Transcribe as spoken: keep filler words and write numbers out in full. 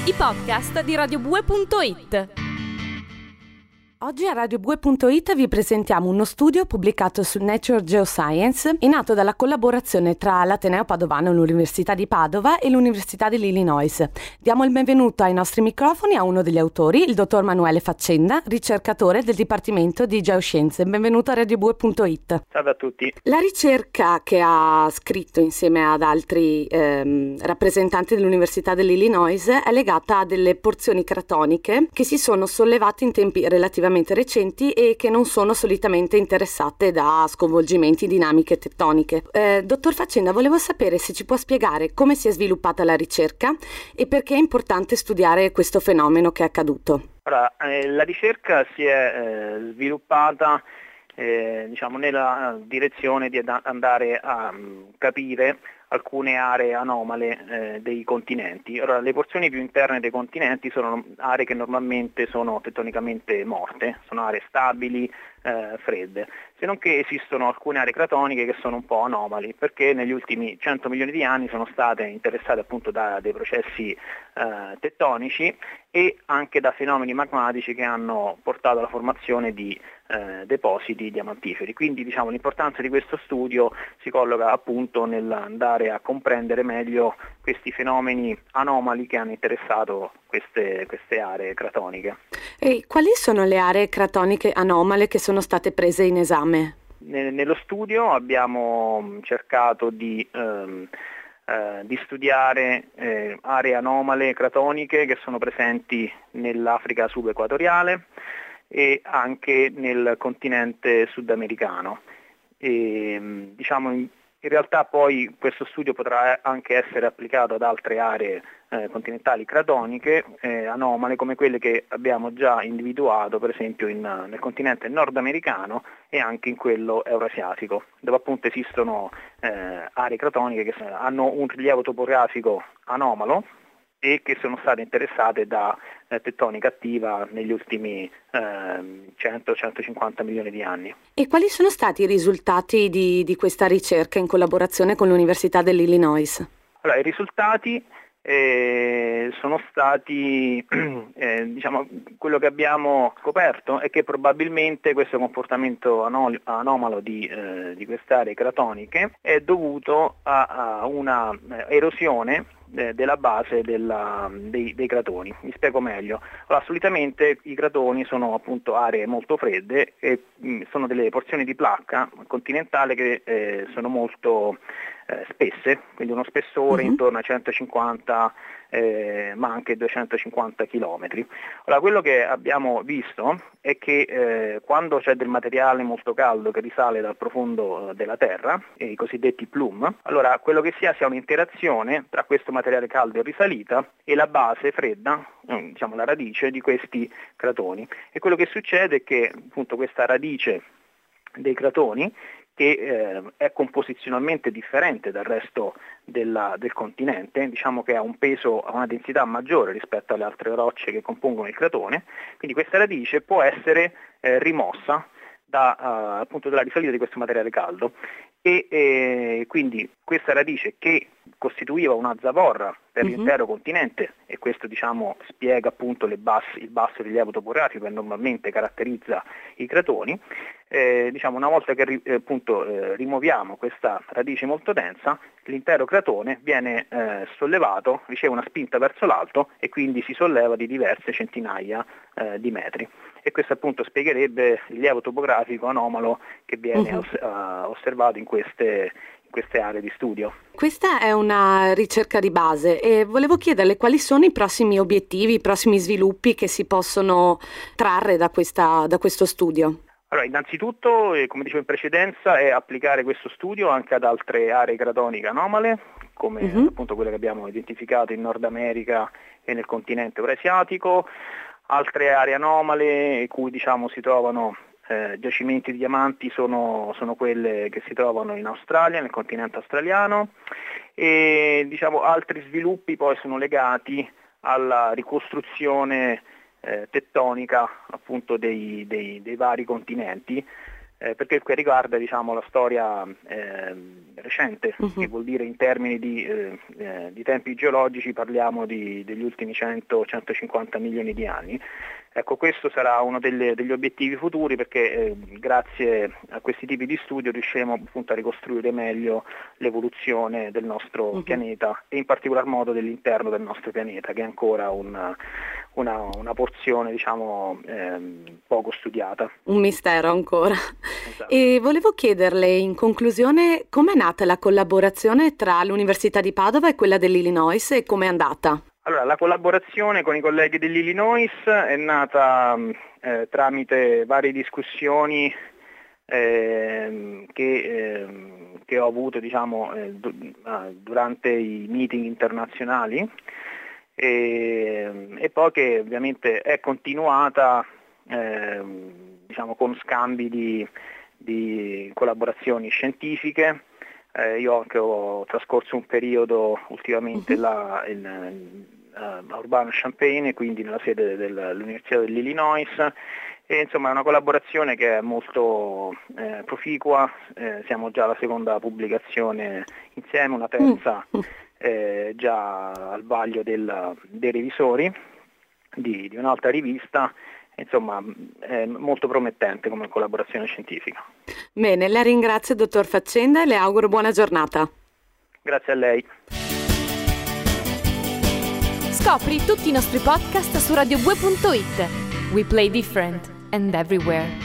I podcast di radiobue punto it. Oggi a radiobue punto it vi presentiamo uno studio pubblicato su Nature Geoscience e nato dalla collaborazione tra l'Ateneo Padovano, l'Università di Padova e l'Università dell'Illinois. Diamo il benvenuto ai nostri microfoni a uno degli autori, il dottor Manuele Faccenda, ricercatore del Dipartimento di Geoscienze. Benvenuto a radiobue punto it. Salve a tutti. La ricerca che ha scritto insieme ad altri ehm, rappresentanti dell'Università dell'Illinois è legata a delle porzioni cratoniche che si sono sollevate in tempi relativamente recenti e che non sono solitamente interessate da sconvolgimenti, dinamiche tettoniche. Eh, dottor Faccenda, volevo sapere se ci può spiegare come si è sviluppata la ricerca e perché è importante studiare questo fenomeno che è accaduto. Allora, eh, la ricerca si è eh, sviluppata eh, diciamo nella direzione di ad- andare a um, capire alcune aree anomale eh, dei continenti. Ora, le porzioni più interne dei continenti sono aree che normalmente sono tettonicamente morte, sono aree stabili, eh, fredde, se non che esistono alcune aree cratoniche che sono un po' anomali, perché negli ultimi cento milioni di anni sono state interessate appunto da dei processi eh, tettonici e anche da fenomeni magmatici che hanno portato alla formazione di eh, depositi diamantiferi. Quindi diciamo l'importanza di questo studio si colloca appunto nell'andare a comprendere meglio questi fenomeni anomali che hanno interessato queste, queste aree cratoniche. E quali sono le aree cratoniche anomale che sono state prese in esame? Nello studio abbiamo cercato di, ehm, eh, di studiare eh, aree anomale cratoniche che sono presenti nell'Africa subequatoriale e anche nel continente sudamericano. E, diciamo, in, in realtà poi questo studio potrà anche essere applicato ad altre aree eh, continentali cratoniche eh, anomale, come quelle che abbiamo già individuato per esempio in, nel continente nordamericano e anche in quello eurasiatico, dove appunto esistono eh, aree cratoniche che hanno un rilievo topografico anomalo e che sono state interessate da eh, tettonica attiva negli ultimi eh, cento centocinquanta milioni di anni. E quali sono stati i risultati di, di questa ricerca in collaborazione con l'Università dell'Illinois? Allora, i risultati eh, sono stati, eh, diciamo, quello che abbiamo scoperto è che probabilmente questo comportamento anol- anomalo di, eh, di queste aree cratoniche è dovuto a, a una eh, erosione della base della, dei, dei cratoni. Mi spiego meglio. Allora, solitamente i cratoni sono appunto aree molto fredde e mh, sono delle porzioni di placca continentale che eh, sono molto eh, spesse, quindi uno spessore uh-huh. intorno a centocinquanta eh, ma anche duecentocinquanta chilometri. Allora, quello che abbiamo visto è che eh, quando c'è del materiale molto caldo che risale dal profondo eh, della terra, eh, i cosiddetti plume, allora quello che si ha sia un'interazione tra questo materiale caldo in risalita e la base fredda, eh, diciamo la radice di questi cratoni. E quello che succede è che appunto questa radice dei cratoni, che eh, è composizionalmente differente dal resto della, del continente, diciamo che ha un peso, ha una densità maggiore rispetto alle altre rocce che compongono il cratone, quindi questa radice può essere eh, rimossa da, uh, appunto dalla risalita di questo materiale caldo e eh, quindi questa radice che costituiva una zavorra per uh-huh. l'intero continente, e questo diciamo spiega appunto le basse, il basso rilievo topografico che normalmente caratterizza i cratoni, eh, diciamo una volta che ri, eh, appunto eh, rimuoviamo questa radice molto densa, l'intero cratone viene eh, sollevato, riceve una spinta verso l'alto e quindi si solleva di diverse centinaia eh, di metri, e questo appunto spiegherebbe il rilievo topografico anomalo che viene uh-huh. os- uh, osservato in queste queste aree di studio. Questa è una ricerca di base e volevo chiederle quali sono i prossimi obiettivi, i prossimi sviluppi che si possono trarre da, questa, da questo studio. Allora, innanzitutto, eh, come dicevo in precedenza, è applicare questo studio anche ad altre aree cratoniche anomale, come uh-huh. appunto quelle che abbiamo identificato in Nord America e nel continente eurasiatico, altre aree anomale in cui diciamo si trovano Eh, giacimenti di diamanti sono, sono quelle che si trovano in Australia, nel continente australiano, e diciamo altri sviluppi poi sono legati alla ricostruzione eh, tettonica appunto dei, dei, dei vari continenti, eh, perché qui riguarda diciamo, la storia eh, recente, uh-huh. che vuol dire in termini di, eh, eh, di tempi geologici parliamo di, degli ultimi cento centocinquanta milioni di anni. Ecco, questo sarà uno delle, degli obiettivi futuri perché eh, grazie a questi tipi di studio riusciremo appunto a ricostruire meglio l'evoluzione del nostro uh-huh. pianeta e in particolar modo dell'interno del nostro pianeta, che è ancora una, una, una porzione diciamo eh, poco studiata. Un mistero ancora. Esatto. E volevo chiederle in conclusione com'è nata la collaborazione tra l'Università di Padova e quella dell'Illinois e com'è andata? Allora, la collaborazione con i colleghi dell'Illinois è nata eh, tramite varie discussioni eh, che, eh, che ho avuto diciamo, eh, du- durante i meeting internazionali e, e poi che ovviamente è continuata eh, diciamo, con scambi di, di collaborazioni scientifiche. Eh, io anche ho trascorso un periodo ultimamente uh-huh. là in, uh, a Urbana-Champaign, quindi nella sede dell'Università dell'Illinois, e insomma è una collaborazione che è molto eh, proficua, eh, siamo già alla seconda pubblicazione insieme, una terza eh, già al vaglio del, dei revisori di, di un'altra rivista. Insomma, è molto promettente come collaborazione scientifica. Bene, la ringrazio dottor Faccenda e le auguro buona giornata. Grazie a lei. Scopri tutti i nostri podcast su radio due punto it. We play different and everywhere.